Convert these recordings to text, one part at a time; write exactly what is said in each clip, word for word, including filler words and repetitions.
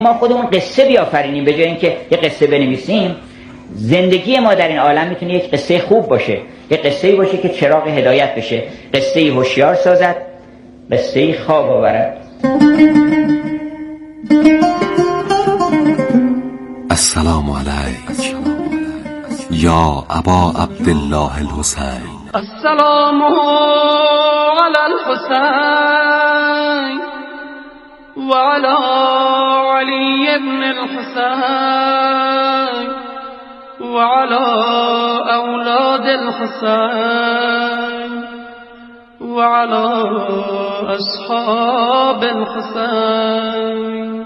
ما خودمون قصه بیافرینیم به جای اینکه یه قصه بنویسیم. زندگی ما در این عالم میتونه یک قصه خوب باشه، یک قصه‌ای باشه که چراغ هدایت بشه، قصه‌ای هوشیار سازد، قصه‌ای خواب آورد. السلام علیک یا ابا عبدالله الحسین. السلام علی الحسین و علی علی ابن الحسین و علی اولاد الحسین و علی اصحاب الحسین.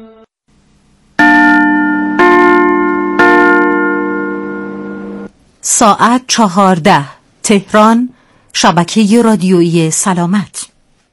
ساعت چهارده، تهران، شبکه رادیویی سلامت.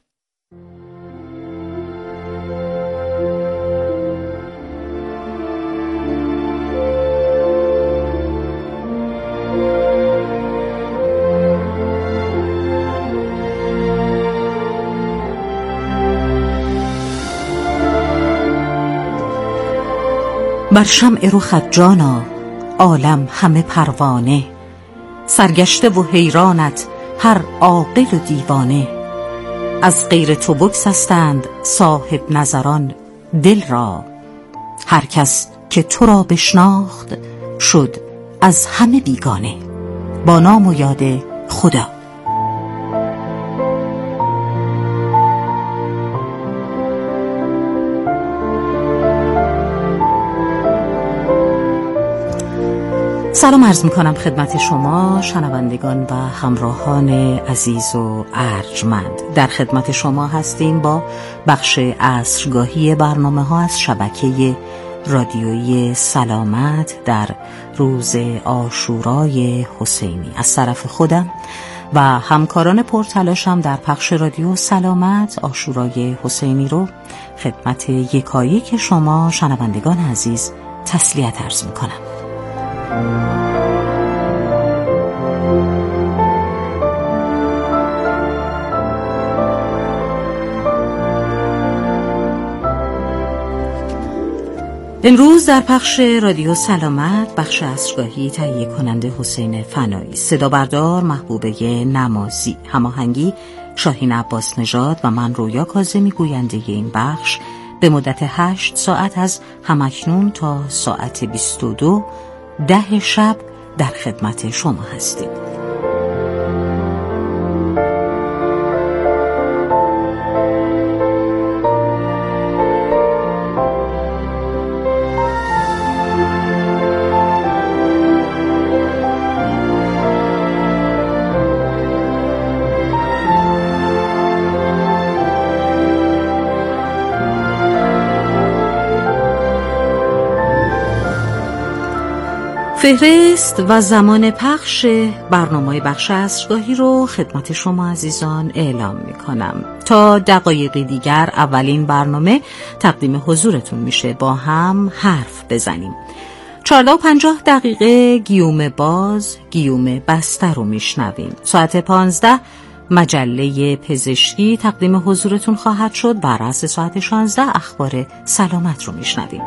بر شمع رخت جانا عالم همه پروانه، سرگشته و حیرانت هر عاقل و دیوانه. از غیر تو بگسستند صاحب نظران دل را، هر کس که تو را بشناخت شد از همه بیگانه. با نام و یاد خدا. سلام عرض میکنم خدمت شما شنوندگان و همراهان عزیز و ارجمند. در خدمت شما هستیم با بخش عصرگاهی برنامه ها از شبکه رادیویی سلامت در روز عاشورای حسینی. از طرف خودم و همکاران پرتلاشم در پخش رادیو سلامت عاشورای حسینی رو خدمت یکایک شما شنوندگان عزیز تسلیت عرض میکنم. امروز در پخش رادیو سلامت بخش عصرگاهی تهیه کننده حسین فنایی، صدا بردار محبوبه نمازی، هماهنگی شاهین عباس نژاد و من رویا کاظمی گوینده این بخش به مدت هشت ساعت از همکنون تا ساعت بیست و دو ده شب در خدمت شما هستیم. فهرست و زمان پخش برنامه بخش عصرگاهی رو خدمت شما عزیزان اعلام می کنم. تا دقایقی دیگر اولین برنامه تقدیم حضورتون میشه. با هم حرف بزنیم. چهارده و پنجاه دقیقه گیوم باز گیوم بسته رو میشنویم. ساعت پانزده مجله پزشکی تقدیم حضورتون خواهد شد و رأس ساعت شانزده اخبار سلامت رو میشنویم.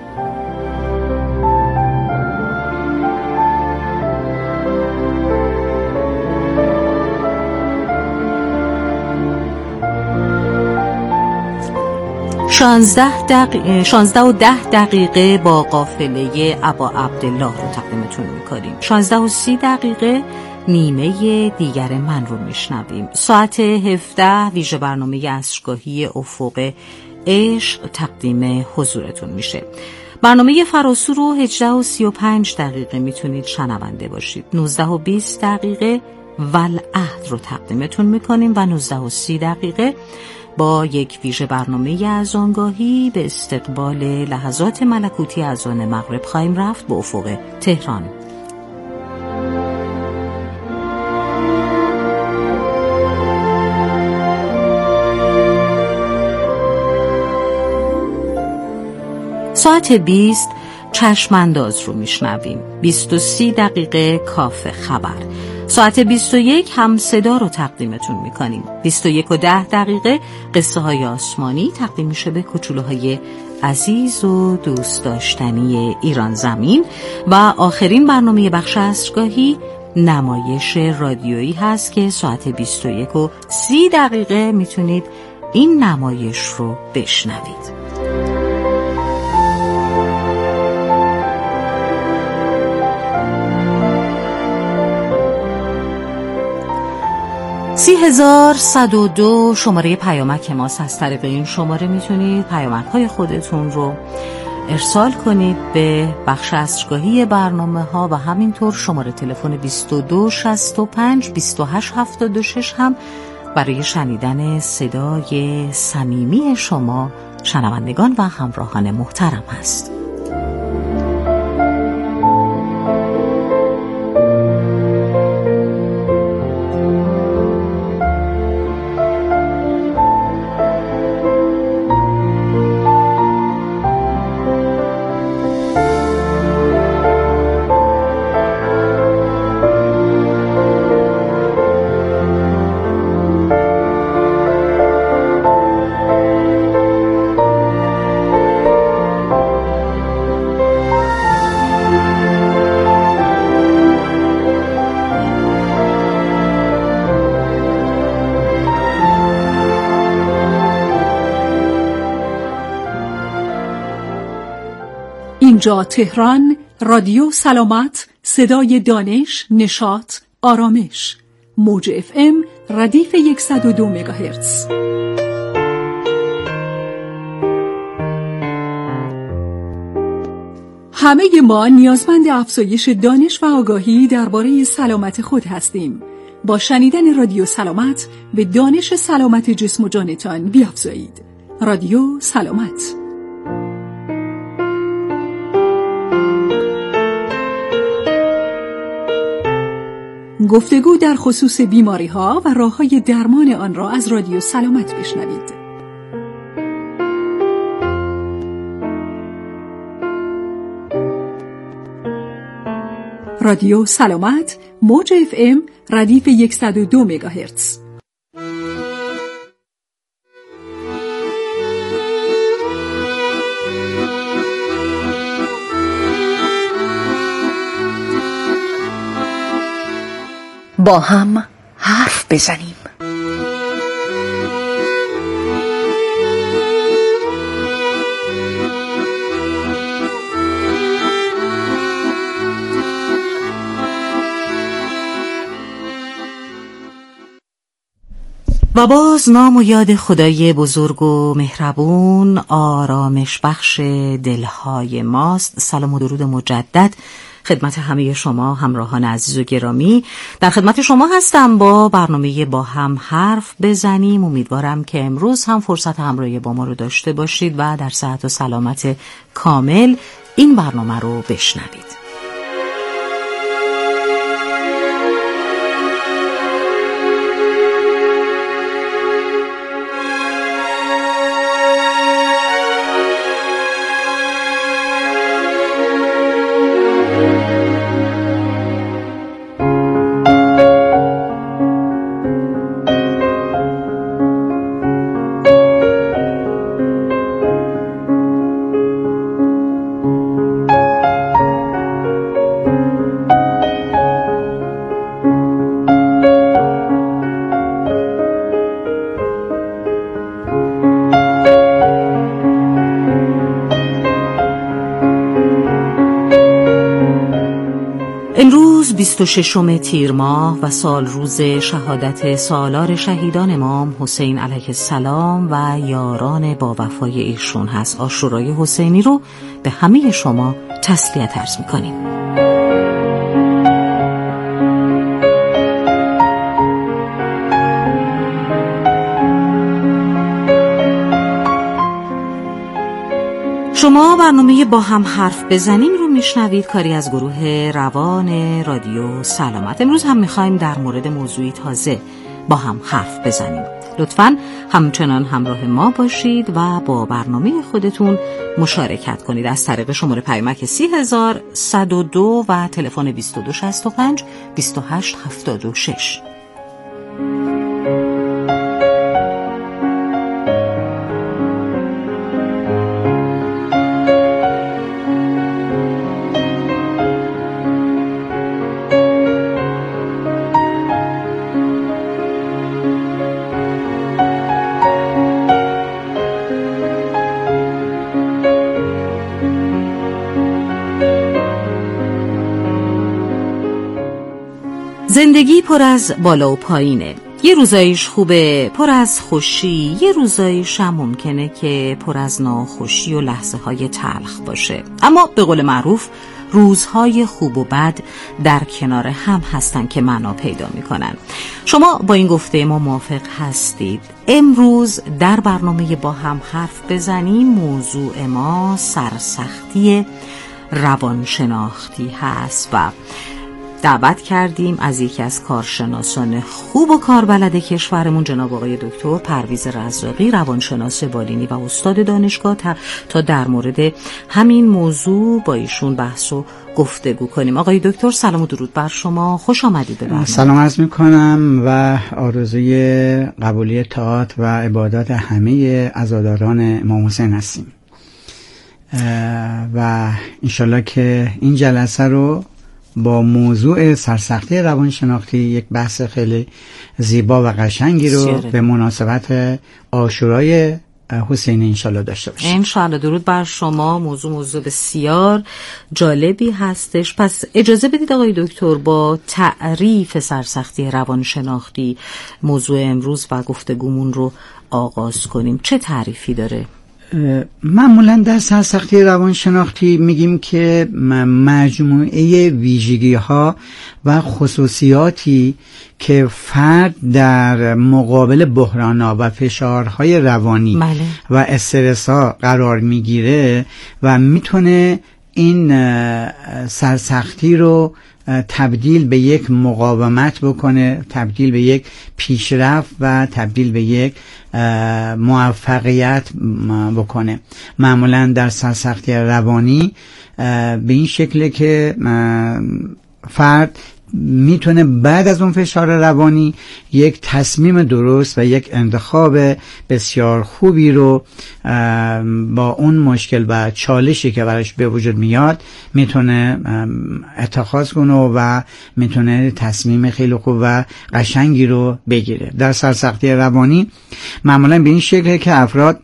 شانزده, دقیقه، شانزده و ده دقیقه با قافله ابا عبدالله رو تقدیمتون میکنیم. شانزده و سی دقیقه نیمه دیگر من رو میشنویم. ساعت هفده ویژه برنامه عصرگاهی افق عشق تقدیم حضورتون میشه. برنامه فراسو رو هجده و سی و پنج دقیقه میتونید شنونده باشید. نوزده و بیست دقیقه والعهد رو تقدیمتون میکنیم و نوزده و سی دقیقه با یک ویژه برنامه اذانگاهی به استقبال لحظات ملکوتی اذان مغرب خواهیم رفت به افق تهران. ساعت بیست چشم انداز رو میشنویم. بیست و سی دقیقه کافه خبر. ساعت بیست و یک هم صدا رو تقدیمتون میکنیم. بیست و یک و ده دقیقه قصه های آسمانی تقدیم میشه به کوچولوهای عزیز و دوست داشتنی ایران زمین و آخرین برنامه بخش عصرگاهی نمایش رادیویی هست که ساعت بیست و یک و سی دقیقه میتونید این نمایش رو بشنوید. سی هزار صد و دو شماره پیامک ماست. از طریق این شماره میتونید پیامک های خودتون رو ارسال کنید به بخش عصرگاهی برنامه ها و همینطور شماره تلفن بیست و دو شصت و پنج بیست و هشت هفتاد و شش هم برای شنیدن صدای صمیمی شما شنوندگان و همراهان محترم هست. اینجا تهران، رادیو سلامت، صدای دانش، نشاط، آرامش، موج اف ام ردیف صد و دو مگاهرتز. همه ما نیازمند افزایش دانش و آگاهی درباره سلامت خود هستیم. با شنیدن رادیو سلامت به دانش سلامت جسم و جانتان بیافزایید. رادیو سلامت. گفتگو در خصوص بیماری ها و راه های درمان آن را از رادیو سلامت بشنوید. رادیو سلامت، موج اف ام ردیف صد و دو مگاهرتز. با هم حرف بزنیم. و باز نام و یاد خدای بزرگ و مهربون، آرامش بخش دلهای ماست. سلام و درود مجدد خدمت همه شما همراهان عزیز و گرامی. در خدمت شما هستم با برنامه با هم حرف بزنیم. امیدوارم که امروز هم فرصت همراهی با ما رو داشته باشید و در صحت و سلامت کامل این برنامه رو بشنوید. امروز بیست و ششم تیر ماه و سال روز شهادت سالار شهیدان امام حسین علیه السلام و یاران با وفای ایشون هست. عاشورای حسینی رو به همه شما تسلیت عرض می‌کنیم. شما برنامه با هم حرف بزنیم رو میشنوید، کاری از گروه روان رادیو سلامت. امروز هم میخوایم در مورد موضوعی تازه با هم حرف بزنیم. لطفاً همچنان همراه ما باشید و با برنامه خودتون مشارکت کنید از طریق شماره پیامک سی هزار صد و دو و تلفن بیست و دو شصت و پنج بیست و هشت هفتاد و شش. زندگی پر از بالا و پایینه. یه روزایش خوبه، پر از خوشی، یه روزایش هم ممکنه که پر از ناخوشی و لحظه های تلخ باشه. اما به قول معروف روزهای خوب و بد در کنار هم هستن که معنا پیدا میکنن. شما با این گفته ما موافق هستید؟ امروز در برنامه با هم حرف بزنیم موضوع ما سرسختی روانشناختی هست و دعوت کردیم از یکی از کارشناسان خوب و کاربلد کشورمون جناب آقای دکتر پرویز رزاقی، روانشناس بالینی و استاد دانشگاه، تا در مورد همین موضوع با ایشون بحث و گفتگو کنیم. آقای دکتر سلام و درود بر شما، خوش آمدید به برنامه. سلام عرض میکنم و آرزوی قبولی طاعات و عبادات همه عزاداران امام حسین هستیم و انشالله که این جلسه رو با موضوع سرسختی روانشناختی، یک بحث خیلی زیبا و قشنگی رو به مناسبت عاشورای حسینی انشالله داشته باشیم. انشالله. درود بر شما. موضوع موضوع بسیار جالبی هستش. پس اجازه بدید آقای دکتر با تعریف سرسختی روانشناختی موضوع امروز و گفتگومون رو آغاز کنیم. چه تعریفی داره؟ معمولا در سرسختی روانشناختی میگیم که مجموعه ویژگی ها و خصوصیاتی که فرد در مقابل بحران‌ها و فشارهای روانی ماله. و استرس ها قرار میگیره و میتونه این سرسختی رو تبدیل به یک مقاومت بکنه، تبدیل به یک پیشرفت و تبدیل به یک موفقیت بکنه. معمولا در سرسختی روانی به این شکله که فرد میتونه بعد از اون فشار روانی یک تصمیم درست و یک انتخاب بسیار خوبی رو با اون مشکل و چالشی که براش به وجود میاد میتونه اتخاذ کنه و میتونه تصمیم خیلی خوب و قشنگی رو بگیره. در سرسختی روانی معمولا به این شکله که افراد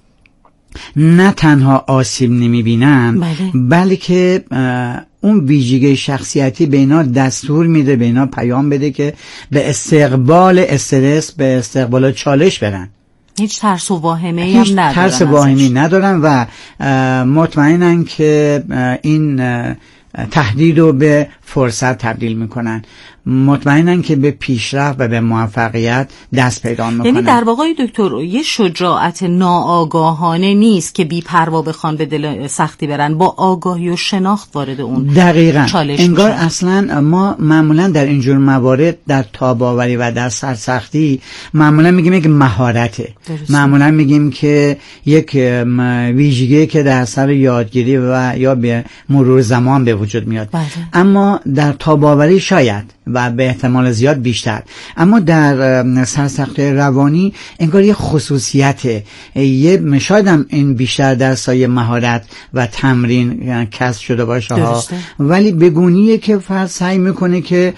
نه تنها آسیب نمیبینن بله. بلکه اون ویژگی شخصیتی به اینا دستور میده، به اینا پیام بده که به استقبال استرس، به استقبال چالش برن. هیچ ترس و واهمه‌ای هم ندارن، هیچ ترس و واهمه‌ای ندارن و مطمئنن که این تهدید رو به فرصت تبدیل میکنن، مطمئنن که به پیشرفت و به موفقیت دست پیدا میکنن. یعنی در واقع دکتر یه شجاعت ناآگاهانه نیست که بی پروا بخوان به دل سختی برن، با آگاهی و شناخت وارد اون دقیقاً انگار میشن. اصلا ما معمولا در اینجور موارد در تاب‌آوری و در سرسختی معمولا میگیم یک مهارته، معمولا میگیم که یک ویژگی که در اثر یادگیری و یا به مرور زمان به وجود میاد بله. اما در تاب‌آوری شاید و به احتمال زیاد بیشتر، اما در سرسختی روانی انگار یه خصوصیته، یه شاید هم این بیشتر در سایه مهارت و تمرین کسب شده باشه ها، ولی بگونیه که فرد سعی میکنه که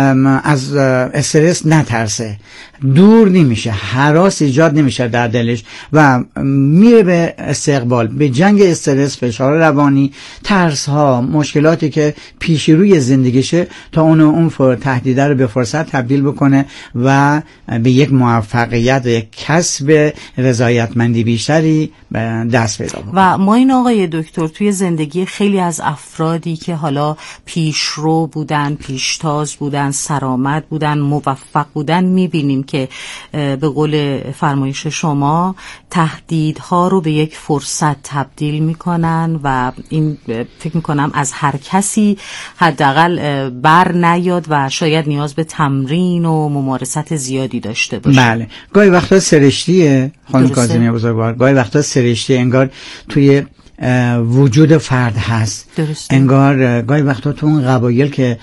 از استرس نترسه، دور نمیشه، هراس ایجاد نمیشه در دلش و میره به استقبال، به جنگ استرس، فشار روانی، ترس ها، مشکلاتی که پیش روی زندگیشه تا اون اون تهدیده رو به فرصت تبدیل بکنه و به یک موفقیت و یک کسب رضایتمندی بیشتری دست پیدا بکنه. و ما این آقای دکتر توی زندگی خیلی از افرادی که حالا پیشرو بودن، پیشتاز بودن، سرآمد بودن، موفق بودن میبینیم که به قول فرمایش شما تهدیدها رو به یک فرصت تبدیل میکنن و این فکر میکنم از هر کسی حداقل بر نیاد و شاید نیاز به تمرین و ممارست زیادی داشته باشه. بله، گاهی وقتا سرشتیه خانم کاظمی بزرگوار، گاهی وقتا سرشتی انگار توی وجود فرد هست. درسته. انگار گاهی وقتا تو اون قبایل که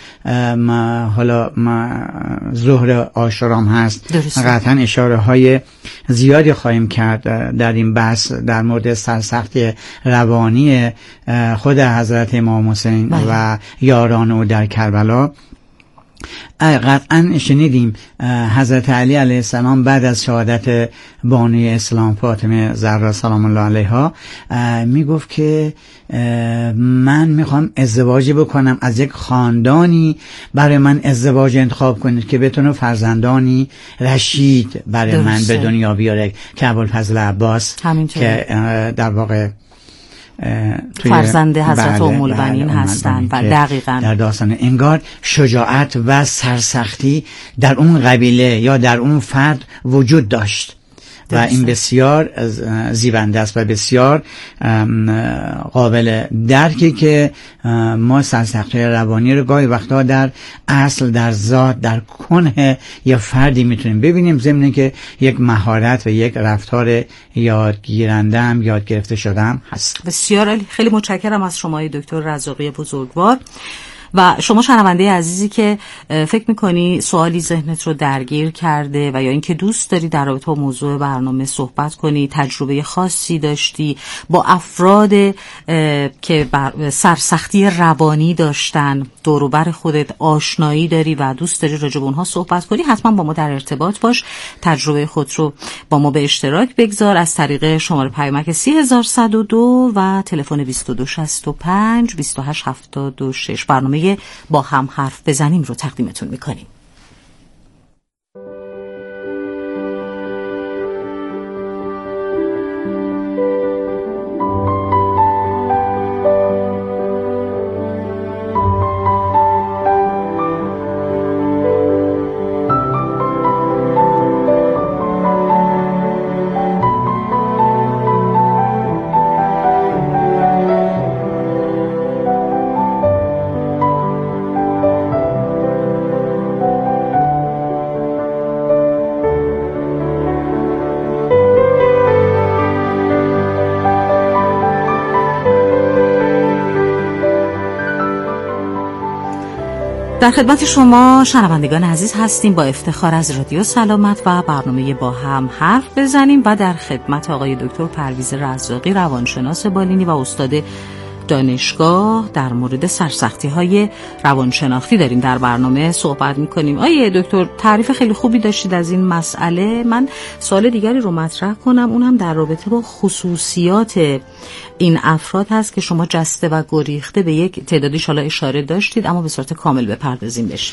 ما حالا ما ظهر عاشورام هست درسته. قطعا اشاره های زیادی خواهیم کرد در این بحث در مورد سرسختی روانی خود حضرت امام حسین بله. و یاران او در کربلا. قطعا شنیدیم حضرت علی علیه السلام بعد از شهادت بانوی اسلام فاطمه زهرا سلام الله علیها میگفت که من میخوام ازدواج بکنم، از یک خاندانی برای من ازدواج انتخاب کنید که بتونه فرزندانی رشید برای درسته. من به دنیا بیاره که ابوالفضل عباس که در واقع فرزند حضرت ام البنین هستند و دقیقاً در داستان انگار شجاعت و سرسختی در اون قبیله یا در اون فرد وجود داشت و این بسیار زیبنده است و بسیار قابل درکی که ما سرسختی روانی رو گاهی وقتا در اصل، در ذات، در کنه یا فردی میتونیم ببینیم، ضمن که یک مهارت و یک رفتار یادگیرنده هم یاد گرفته شده هم هست. بسیار خیلی متشکرم از شما دکتر رزاقی بزرگوار. و شما شنونده عزیزی که فکر میکنی سوالی ذهنت رو درگیر کرده و یا اینکه دوست داری در رابطه با موضوع برنامه صحبت کنی، تجربه خاصی داشتی با افراد که سرسختی روانی داشتن، دور و بر خودت آشنایی داری و دوست داری راجع به اونها صحبت کنی، حتما با ما در ارتباط باش، تجربه خود رو با ما به اشتراک بگذار از طریق شماره پیامک سی هزار صد و دو و تلفن بیست و دو شصت و پنج بیست و هشت هفتاد و شش. برنامه با هم حرف بزنیم رو تقدیمتون میکنیم. در خدمت شما شنوندگان عزیز هستیم با افتخار از رادیو سلامت و برنامه با هم حرف بزنیم و در خدمت آقای دکتر پرویز رزاقی، روانشناس بالینی و استاد دانشگاه در مورد سرسختی‌های روانشناختی داریم در برنامه صحبت می‌کنیم. آیه دکتر تعریف خیلی خوبی داشتید از این مسئله. من سوال دیگری رو مطرح کنم، اون هم در رابطه با خصوصیات این افراد هست که شما جسته و گریخته به یک تعدادی حالا اشاره داشتید، اما به صورت کامل بپردازیم بهش.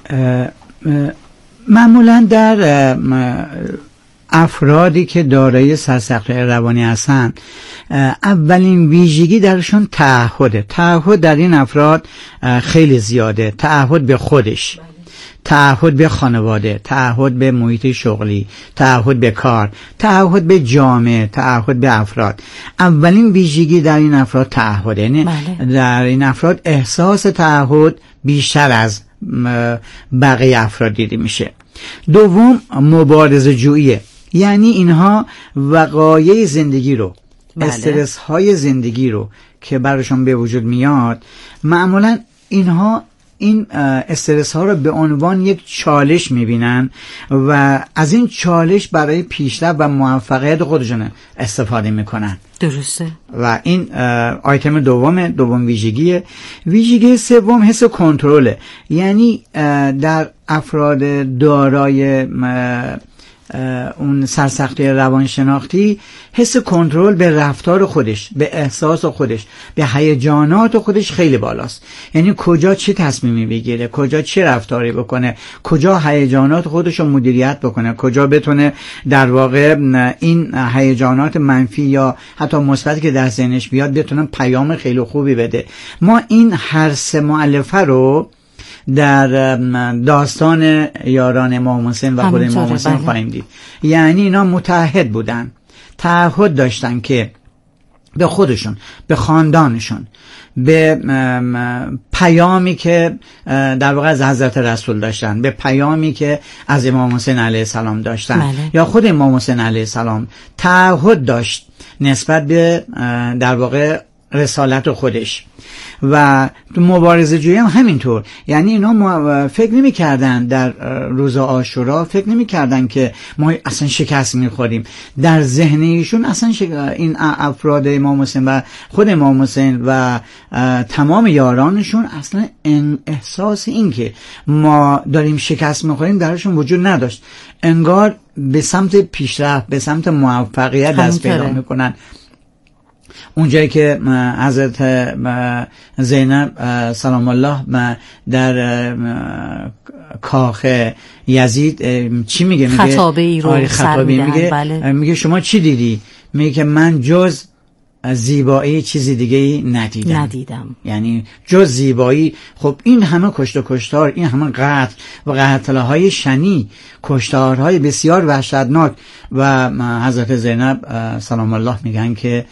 معمولاً در افرادی که دارای سرسختی روانی هستند اولین ویژگی درشون تعهده. تعهد در این افراد خیلی زیاده، تعهد به خودش، تعهد به خانواده، تعهد به محیط شغلی، تعهد به کار، تعهد به جامعه، تعهد به افراد. اولین ویژگی در این افراد تعهده، یعنی در این افراد احساس تعهد بیشتر از بقیه افراد دیده میشه. دوم مبارزه جوییه، یعنی اینها وقایع زندگی رو، بله. استرس های زندگی رو که براشون به وجود میاد، معمولا اینها این استرس ها رو به عنوان یک چالش میبینن و از این چالش برای پیشرفت و موفقیت خودشون استفاده میکنن. درسته. و این آیتم دوم دوم ویژگیه. ویژگی سوم حس کنترله، یعنی در افراد دارای اون سرسختی روانشناختی حس کنترل به رفتار خودش، به احساس خودش، به هیجانات خودش خیلی بالاست. یعنی کجا چه تصمیمی بگیره، کجا چه رفتاری بکنه، کجا هیجانات خودش رو مدیریت بکنه، کجا بتونه در واقع این هیجانات منفی یا حتی مثبتی که در ذهنش بیاد بتونه پیام خیلی خوبی بده. ما این هر سه مؤلفه رو در داستان یاران امام حسین و خود امام حسین خواهیم دید. یعنی اینا متعهد بودن، تعهد داشتن که به خودشون، به خاندانشون، به پیامی که در واقع از حضرت رسول داشتن، به پیامی که از امام حسین علیه السلام داشتن، بله. یا خود امام حسین علیه السلام تعهد داشت نسبت به در واقع رسالت خودش. و تو مبارزه جویی هم همینطور، یعنی اینا فکر نمی کردن در روز عاشورا، فکر نمی کردن که ما اصلا شکست می خوریم. در ذهن ایشون اصلا شک... این افراد امام حسین و خود امام حسین و تمام یارانشون اصلا این احساس این که ما داریم شکست می خوریم درشون وجود نداشت. انگار به سمت پیشرفت، به سمت موفقیت دست پیدا می کنن. اونجایی که حضرت زینب سلام الله در کاخ یزید چی میگه؟ میگه خطابه ای رو آره سر میدهن. میگه بله. میگه شما چی دیدی؟ میگه که من جز زیبایی چیزی دیگه ندیدم. ندیدم یعنی جز زیبایی. خب این همه کشت و کشتار، این همه قتل و قتلهای شنی، کشتارهای بسیار وحشتناک، و حضرت زینب سلام الله میگن که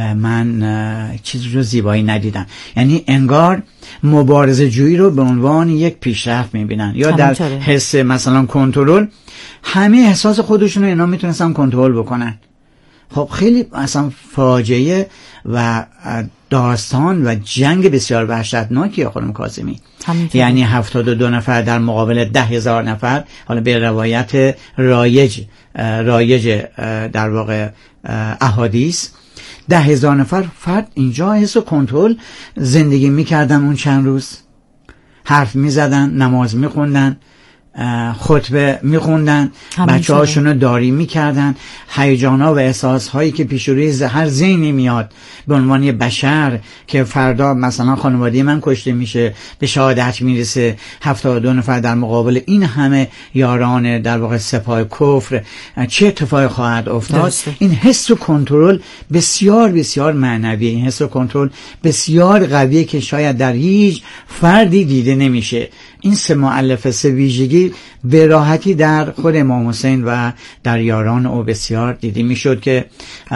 من چیزی جز زیبایی ندیدم. یعنی انگار مبارزه جویی رو به عنوان یک پیشرفت میبینن. یا در حس مثلا کنترل، همه احساس خودشون رو اینا میتونستن کنترل بکنن. خب خیلی اصلا فاجعه و داستان و جنگ بسیار وحشتناکی خانم کاظمی. یعنی هفتاد و دو نفر در مقابل ده هزار نفر. حالا به روایت رایج رایج در واقع احادیث، ده هزار نفر فرد اینجا حس و کنترل زندگی میکردن. اون چند روز حرف میزدن، نماز میخوندن، خطبه میخوندن، بچه هاشون رو داری میکردن. هیجانا و احساس هایی که پیش روی هر ذهنی میاد به عنوان یه بشر که فردا مثلا خانواده من کشته میشه، به شهادت میرسه، هفتاد و دو نفر در مقابل این همه یاران در واقع سپاه کفر، چه اتفاقی خواهد افتاد؟ درسته. این حس و کنترل بسیار بسیار معنویه. این حس و کنترل بسیار قویه که شاید در هیچ فردی دیده نمیشه. این سه مؤلفه، سه ویژگی به راحتی در خود امام حسین و در یاران او بسیار دیده میشد که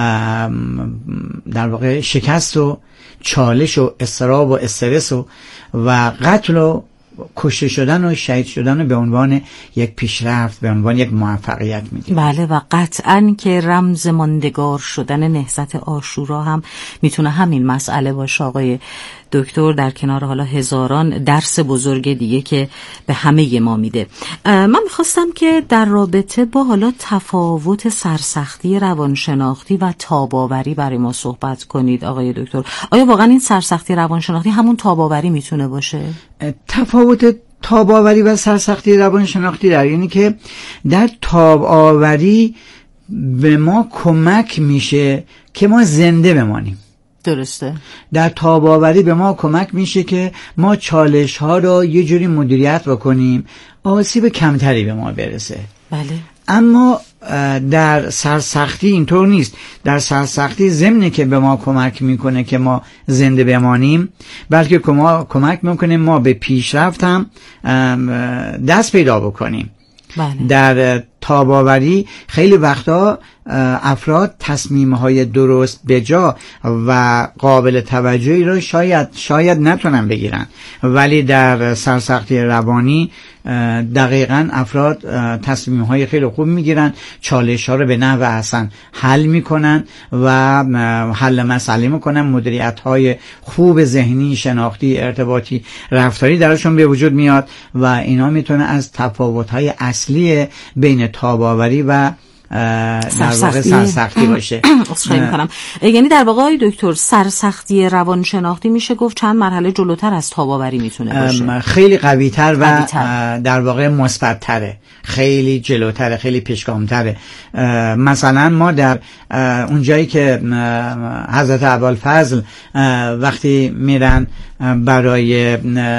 در واقع شکست و چالش و اضطراب و استرس و و قتل و کشته شدن و شهید شدن به عنوان یک پیشرفت، به عنوان یک موفقیت میدید. بله، و قطعاً که رمز ماندگار شدن نهضت عاشورا هم میتونه همین مسئله باشه آقای دکتر، در کنار حالا هزاران درس بزرگ دیگه که به همه ما میده. من میخواستم که در رابطه با حالا تفاوت سرسختی روانشناختی و تاباوری برای ما صحبت کنید آقای دکتر. آیا واقعا این سرسختی روانشناختی همون تاباوری میتونه باشه؟ تفاوت تاباوری و سرسختی روانشناختی در اینه که در تاباوری به ما کمک میشه که ما زنده بمانیم. درسته. در تاباوری به ما کمک میشه که ما چالش ها رو یه جوری مدیریت بکنیم، آسیب کمتری به ما برسه. بله. اما در سرسختی اینطور نیست. در سرسختی ضمن که به ما کمک میکنه که ما زنده بمانیم، بلکه کمک میکنه ما به پیشرفت هم دست پیدا بکنیم. بله. در تاباوری خیلی وقتا افراد تصمیم‌های درست بجا و قابل توجهی رو شاید شاید نتونن بگیرن، ولی در سرسختی روانی دقیقاً افراد تصمیم‌های خیلی خوب میگیرن، چالش‌ها رو به نحو احسن حل میکنن و حل مسئله میکنن، مدیریت‌های خوب ذهنی، شناختی، ارتباطی، رفتاری درشون به وجود میاد و اینا میتونه از تفاوت‌های اصلی بین تاباوری و در واقع سرسختی باشه. اصخایی میکنم. یعنی در واقع دکتر سرسختی روانشناختی میشه گفت چند مرحله جلوتر از تاباوری میتونه باشه، خیلی قوی‌تر و قوی‌تر. در واقع مثبت‌تره، خیلی جلوتره، خیلی پیشگام‌تره. مثلا ما در اون جایی که حضرت ابوالفضل وقتی میرن برای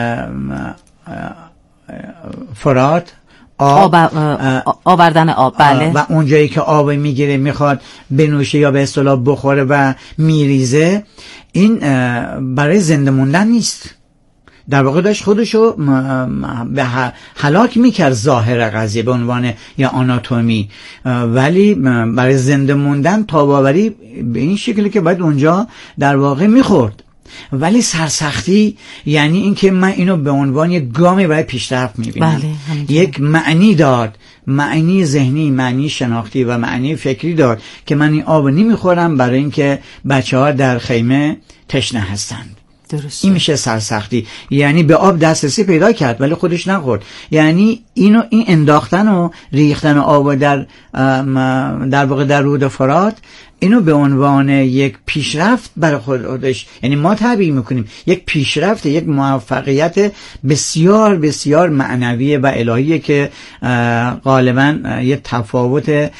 فرات آب, آب آوردن آب، بله، و اونجایی که آب میگیره میخواد بنوشه یا به اصطلاح بخوره و میریزه، این برای زنده موندن نیست. در واقع داشت خودشو به هلاک میکرد ظاهر قضیه به عنوان یا آناتومی، ولی برای زنده موندن تاباوری به این شکلی که باید اونجا در واقع میخورد. ولی سرسختی یعنی این که من اینو به عنوان یک گامی برای پیشرفت میبینم. بله، یک معنی داد معنی ذهنی، معنی شناختی و معنی فکری داد که من این آب نمیخورم برای اینکه بچه ها در خیمه تشنه هستند. درسته. این میشه سرسختی، یعنی به آب دسترسی پیدا کرد ولی خودش نخورد. یعنی اینو این انداختن و ریختن آب در در واقع در رود فرات، اینو به عنوان یک پیشرفت برای خودش، یعنی ما تعبیر میکنیم یک پیشرفت، یک موفقیت بسیار بسیار معنویه و الهیه که غالبا یه تفاوت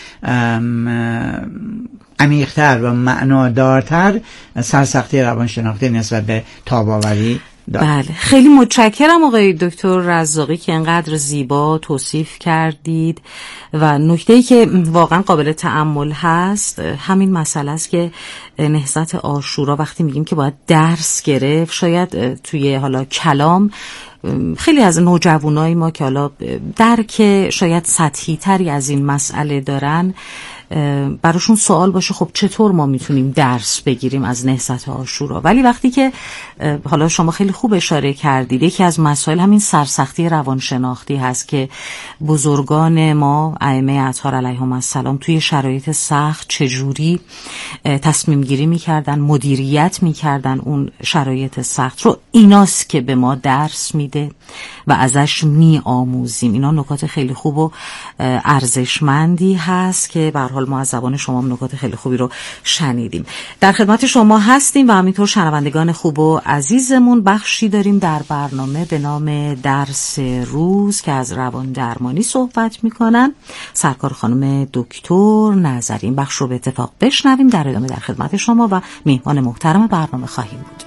عمیق‌تر و معنادارتر سرسختی روانشناختی نسبت به تاب‌آوری داره. بله، خیلی متشکرم آقای دکتر رزاقی که اینقدر زیبا توصیف کردید و نکته‌ای که واقعا قابل تأمل هست همین مسئله است که نهضت عاشورا وقتی میگیم که باید درس گرفت، شاید توی حالا کلام خیلی از نوجوانای ما که حالا درک شاید سطحی تری از این مسئله دارن براشون سوال باشه خب چطور ما میتونیم درس بگیریم از نهضت عاشورا، ولی وقتی که حالا شما خیلی خوب اشاره کردید یکی از مسائل همین سرسختی روانشناختی هست که بزرگان ما ائمه اطهار علیهم السلام توی شرایط سخت چجوری تصمیم گیری میکردن، مدیریت میکردن اون شرایط سخت رو، ایناست که به ما درس میده و ازش میآموزیم. اینا نکات خیلی خوب و ارزشمندی هست که به هر حال ما از زبان شما نکات خیلی خوبی رو شنیدیم. در خدمت شما هستیم و همینطور شنوندگان خوب و عزیزمون بخشی داریم در برنامه به نام درس روز که از روان درمانی صحبت میکنن سرکار خانم دکتر نظری. این بخش رو به اتفاق بشنویم، در ادامه در خدمت شما و میهمان محترم برنامه خواهیم بود.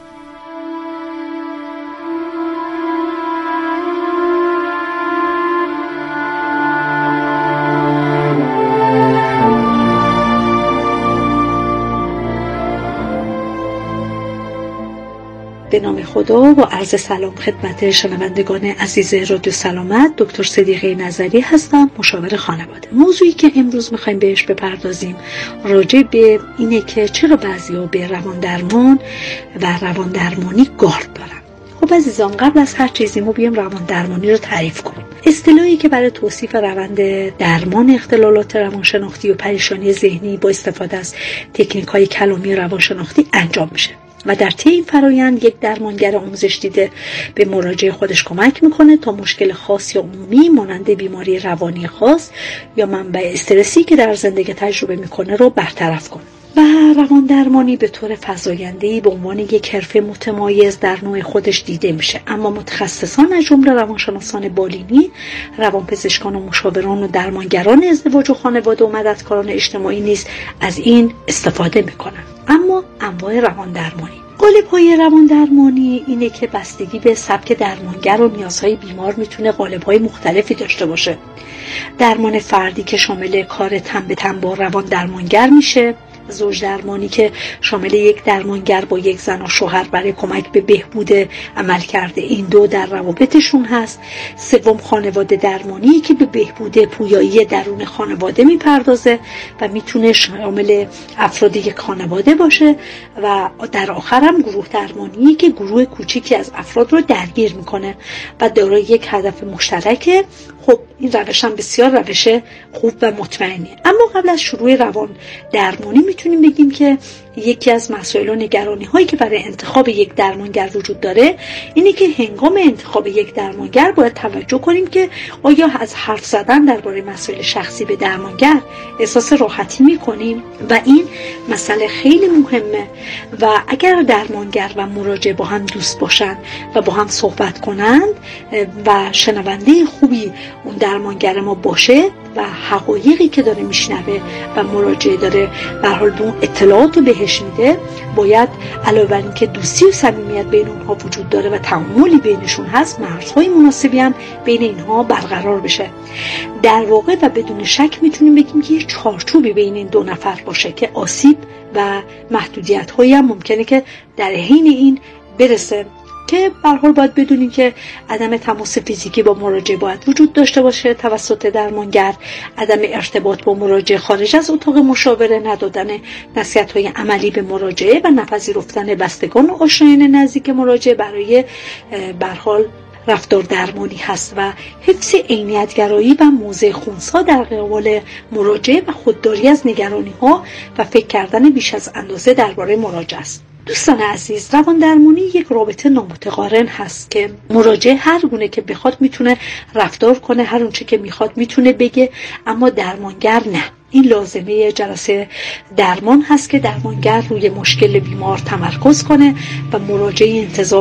به نام خدا و عرض سلام خدمت شنوندگان عزیز رادیو سلامت، دکتر صدیقه نظری هستم، مشاور خانواده. موضوعی که امروز میخوایم بهش بپردازیم راجع به اینه که چرا بعضیا به روان درمان و روان درمانی گارد دارن. خب عزیزان، قبل از هر چیزی ما بیایم روان درمانی رو تعریف کنیم. اصطلاحی که برای توصیف روند درمان اختلالات روانشناختی و پریشانی ذهنی با استفاده از تکنیک‌های کلامی روانشناختی انجام میشه و در طی این فرایند یک درمانگر آموزش دیده به مراجع خودش کمک میکنه تا مشکل خاص یا عمومی مانند بیماری روانی خاص یا منبع استرسی که در زندگی تجربه میکنه رو برطرف کنه. و روان درمانی به طور فزاینده‌ای به عنوان یک حرفه متمایز در نوع خودش دیده میشه، اما متخصصان از جمله روانشناسان بالینی، روانپزشکان و مشاوران و درمانگران ازدواج و خانواده و مددکاران اجتماعی نیز از این استفاده میکنن. اما انواع روان درمانی، قالب‌های روان درمانی اینه که بستگی به سبک درمانگر و نیازهای بیمار میتونه قالب‌های مختلفی داشته باشه. درمان فردی که شامل کار تن به تن با روان درمانگر میشه، زوج درمانی که شامل یک درمانگر با یک زن و شوهر برای کمک به بهبود عملکرد این دو در روابطشون هست. سوم، خانواده درمانی که به بهبود پویایی درون خانواده میپردازه و میتونه شامل افراد یک خانواده باشه. و در آخر هم گروه درمانی که گروه کوچیکی از افراد رو درگیر میکنه و دارای یک هدف مشترکه. خب این روش هم بسیار روش خوب و مطمئنیه. اما قبل از شروع روان درمانی میتونیم بگیم که یکی از مسائل و نگرانی هایی که برای انتخاب یک درمانگر وجود داره اینه که هنگام انتخاب یک درمانگر باید توجه کنیم که آیا از حرف زدن درباره مسائل شخصی به درمانگر احساس راحتی میکنیم و این مسئله خیلی مهمه. و اگر درمانگر و مراجع با هم دوست باشن و با هم صحبت کنند و شنونده خوبی اون درمانگر ما باشه و حقایقی که داره میشنوه و مراجعه داره به هر حال به اون اطلاعات رو بهش میده، باید علاوه بر اینکه دوستی و صمیمیت بین اونها وجود داره و تعاملی بینشون هست، مرزهای مناسبی هم بین اینها برقرار بشه. در واقع و بدون شک میتونیم بگیم که یه چارچوبی بین این دو نفر باشه که آسیب و محدودیت هایی هم ممکنه که در حین این برسه، که به هر حال باید بدونیم که عدم تماس فیزیکی با مراجع باید وجود داشته باشه توسط درمانگر، عدم ارتباط با مراجع خارج از اتاق مشاوره، ندادن نصیحت‌های عملی به مراجعه و نپذیرفتن بستگان و آشنایان نزدیک مراجع برای به هر حال رفتار درمانی هست و حفظ عینیت‌گرایی و موضع خنثی در قبال مراجعه و خودداری از نگرانی‌ها و فکر کردن بیش از اندازه درباره مراجعه است. دوستان عزیز، روان درمانی یک رابطه نامتقارن هست که مراجعه هر گونه که بخواد میتونه رفتار کنه، هر اونچه که میخواد میتونه بگه، اما درمانگر نه. این لازمه جلسه درمان هست که درمانگر روی مشکل بیمار تمرکز کنه و مراجعه انتظار